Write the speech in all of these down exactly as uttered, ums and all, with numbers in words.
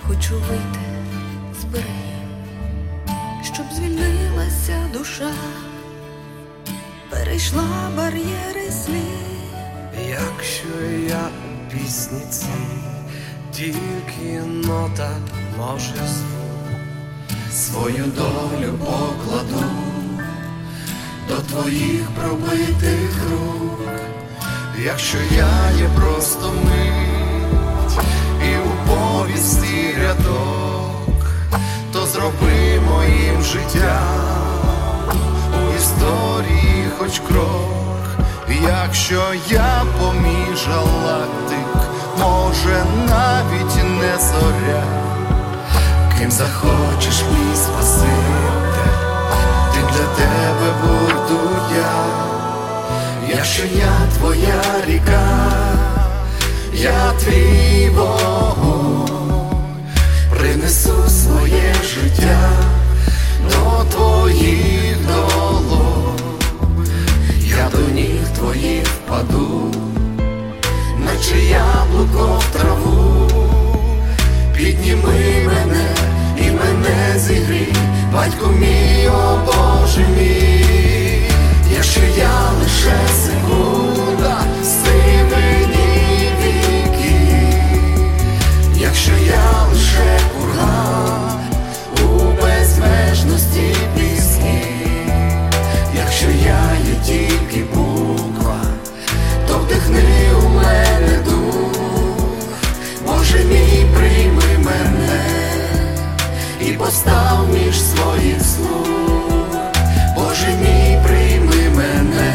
хочу вийти з берегів, щоб звільнилася душа, перейшла бар'єри слів. Якщо я у пісні цій тільки нота, може, звук, свою долю покладу до твоїх пробитих рук. Якщо я є просто мить і у повісті рядок, то зроби моїм життям у історії хоч крок. Якщо я поміж галактик, може навіть не зоря, ким захочеш мій Спаситель, тим для тебе буду я. Якщо я твоя ріка, я твій вогонь, принесу своє життя до твоїх долонь. Я до ніг твоїх впаду, наче яблуко в траву. Підніми мене і мене зігрій, батько мій, о Боже мій. Якщо я лише секунда в сивині віків, якщо я лише курган у безмежності пісні, якщо я є тільки буква, то вдихни у мене дух. Боже мій, прийми мене і постав між своїх слуг. Боже мій, прийми мене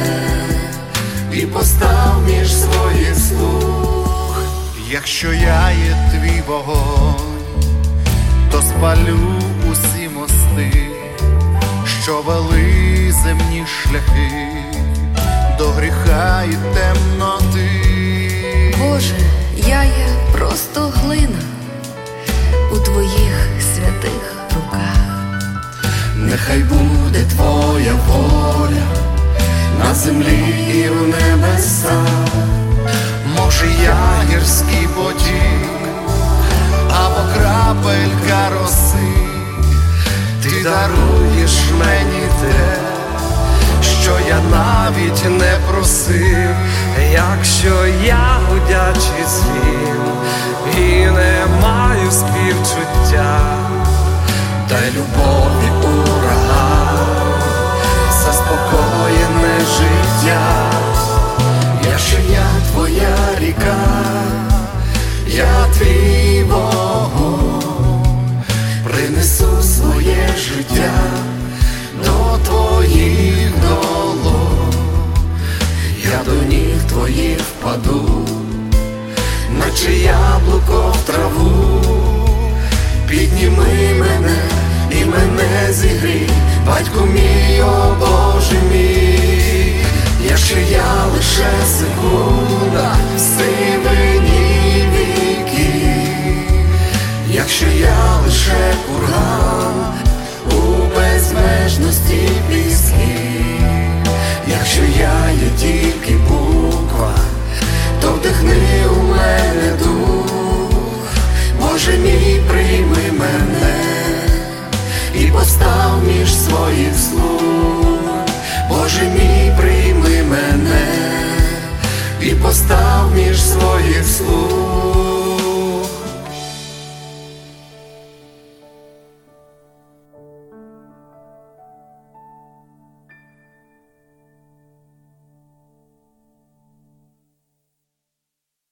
і постав між своїх слуг. Якщо я є твій вогонь, то спалю усі мости, що вели земні шляхи до гріха і темноти. Боже, я є просто глина у твоїх святих руках. Нехай буде твоя воля на землі і в небесах. Може, я гірський потік або крапелька роси, ти даруєш мені те, що я навіть не просив. Якщо я гудячий дзвін і не маю співчуття, дай любові ураган, заспокоєне життя. Якщо я твоя ріка, я твій вогонь, принесу своє життя до твоїх долонь. Я до ніг твоїх впаду, наче яблуко в траву. Підніми мене і мене зігрій, батько мій, о Боже мій. Якщо я лише секунда в сивині віків, якщо я лише курган